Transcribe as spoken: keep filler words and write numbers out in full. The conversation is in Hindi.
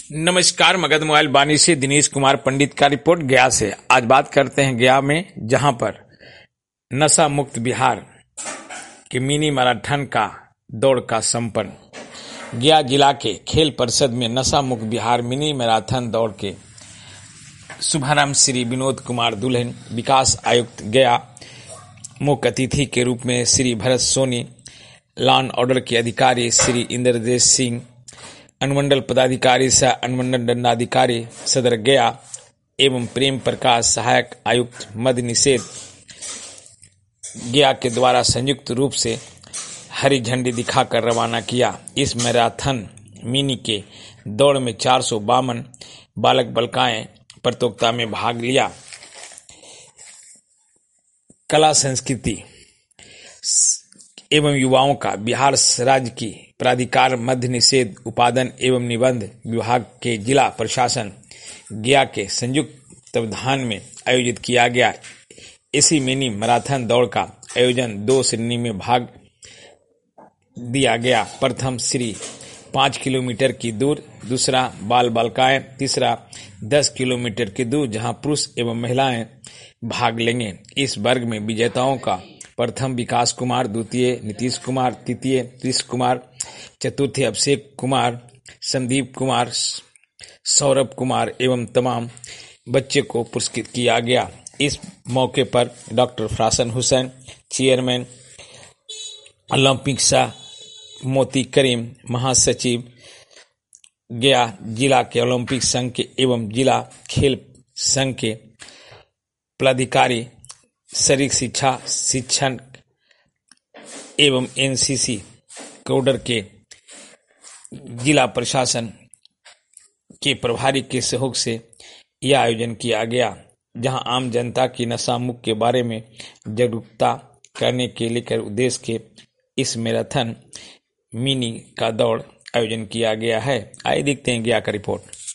नमस्कार, मगध मोबाइल बानी से दिनेश कुमार पंडित का रिपोर्ट गया से। आज बात करते हैं गया में, जहां पर नशा मुक्त बिहार के मिनी मैराथन का दौड़ का संपन्न। गया जिला के खेल परिषद में नशा मुक्त बिहार मिनी मैराथन दौड़ के शुभारंभ श्री विनोद कुमार दुल्हन, विकास आयुक्त गया, मुख्य अतिथि के रूप में Shri Bharat Soni, law and order के अधिकारी श्री इंद्रदेश सिंह, अनुमंडल पदाधिकारी सह अनुमंडल दंडाधिकारी सदर गया एवं प्रेम प्रकाश सहायक आयुक्त मद्य निषेध गया के द्वारा संयुक्त रूप से हरी झंडी दिखाकर रवाना किया। इस मैराथन मिनी के दौड़ में चार सौ बावन बालक बालिकाएं प्रतियोगिता में भाग लिया। कला संस्कृति एवं युवाओं का बिहार राज्य की प्राधिकार मद्य निषेध उपादन एवं निबंध विभाग के जिला प्रशासन गया के संयुक्त तत्वावधान में आयोजित किया गया। इसी मिनी मैराथन दौड़ का आयोजन दो श्रेणी में भाग दिया गया। प्रथम श्री पाँच किलोमीटर की दूर, दूसरा बाल बालिकाएं, तीसरा दस किलोमीटर की दूर, जहां पुरुष एवं महिलाएं भाग लेंगे। इस वर्ग में विजेताओं का प्रथम विकास कुमार, द्वितीय नीतीश कुमार, तृतीय कृष कुमार, चतुर्थ अभिषेक कुमार, संदीप कुमार, सौरभ कुमार एवं तमाम बच्चे को पुरस्कृत किया गया। इस मौके पर डॉक्टर फरासन हुसैन, चेयरमैन ओलंपिक शाह मोती करीम, महासचिव गया जिला के ओलंपिक संघ के एवं जिला खेल संघ के पदाधिकारी, शारीरिक शिक्षा शिक्षण एवं एनसीसी कोडर के जिला प्रशासन के प्रभारी के सहयोग से यह आयोजन किया गया, जहां आम जनता की नशा मुक्त के बारे में जागरूकता करने के लेकर उद्देश्य के इस मैराथन मिनी का दौड़ आयोजन किया गया है। आइए देखते हैं गया का रिपोर्ट।